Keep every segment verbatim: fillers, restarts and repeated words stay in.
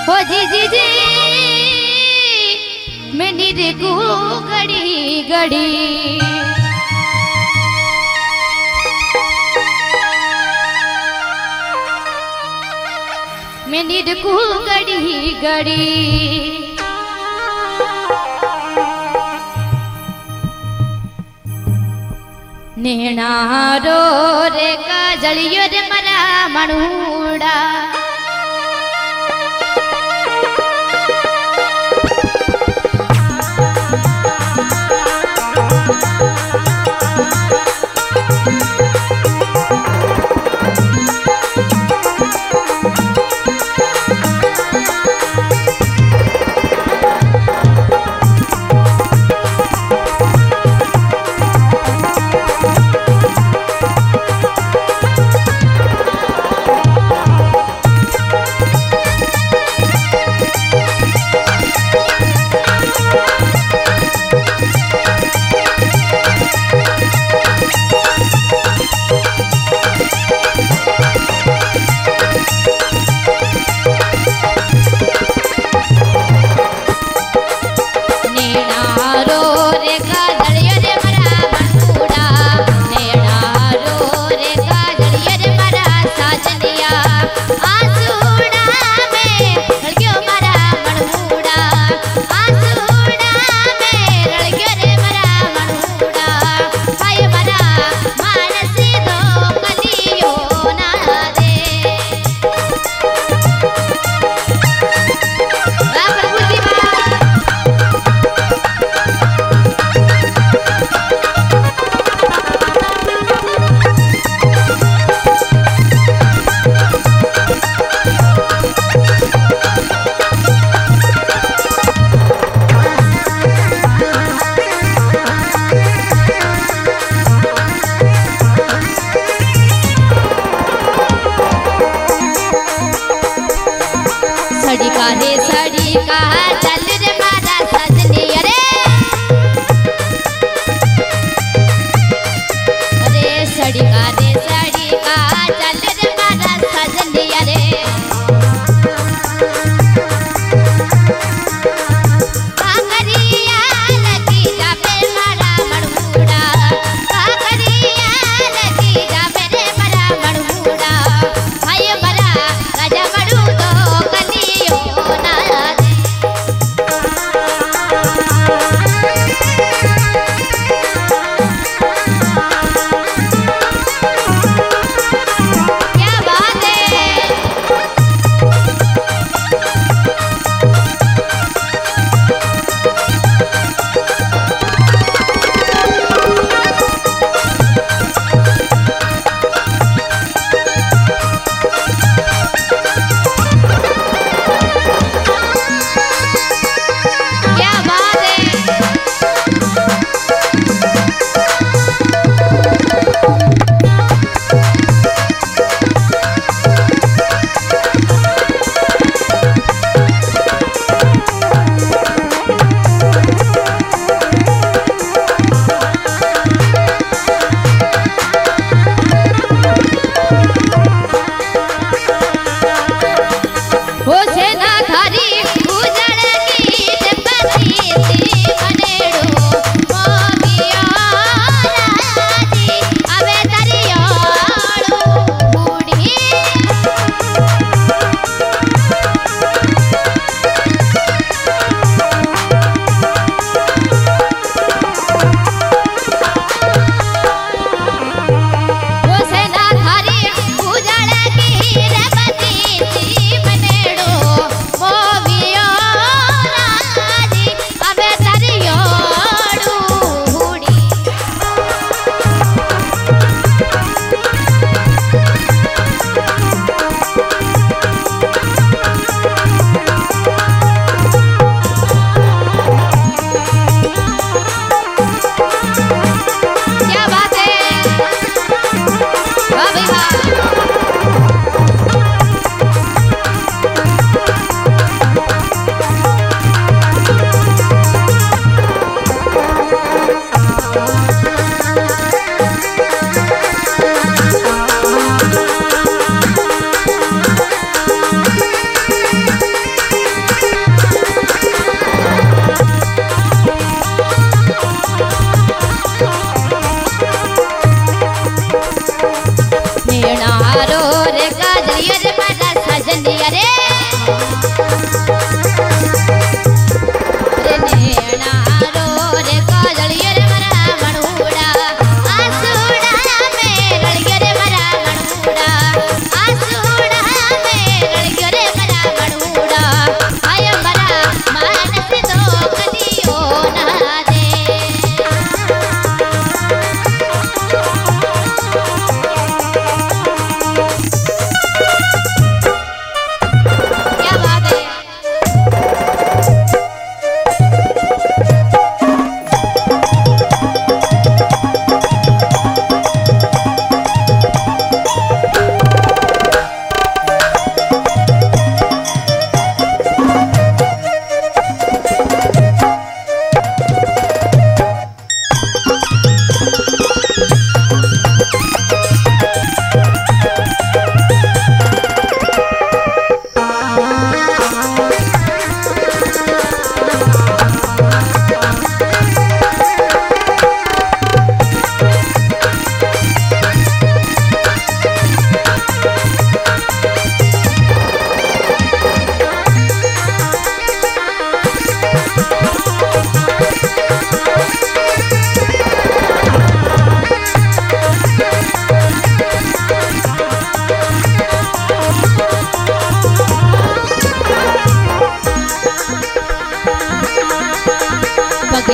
हो जी जी जी मैं नींद को घड़ी घड़ी मैं नींद को घड़ी घड़ी नेणारो रे काजलियो रे मरा मणूड़ा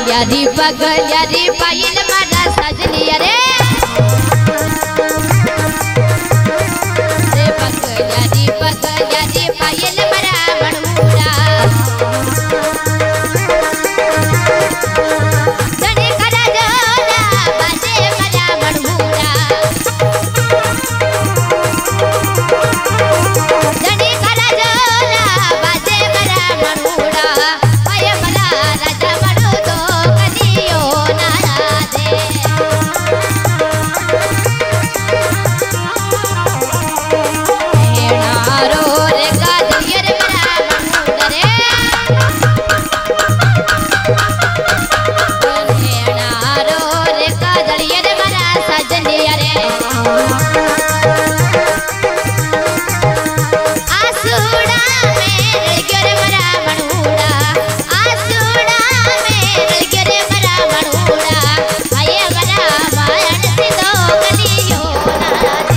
यारी पगल यारी पायल मारा सजनी रे रे पगल यारी पगल यारी पायल मारा मनमूड़ा धनी करा जोड़ा बाजे मारा मनमूड़ा धनी करा जोड़ा बाजे मारा मनमूड़ा पाय मारा राजा मनु तो कदियो नारा दे नारो रे काजलिया रे मारा मनमूड़ा रे नारो रे काजलिया रे मारा सजनिया रे आसूड़ा मेरे गिरे मरा मनूड़ा आसूड़ा मेरे गिरे मरा मनूड़ा आये मरा मायन से तो कदियो नारा दे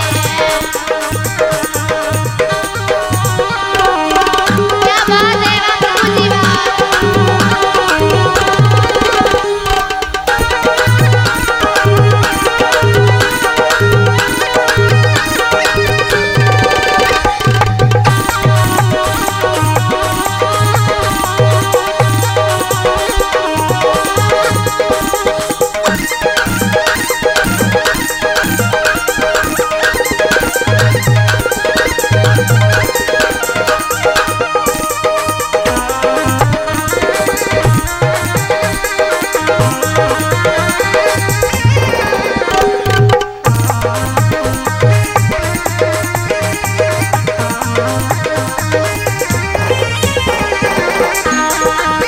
क्या बात है बाबू जी बात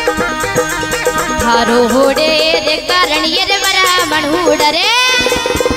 हारो होड़े रे कारण ये रे मरा मनूड़ा रे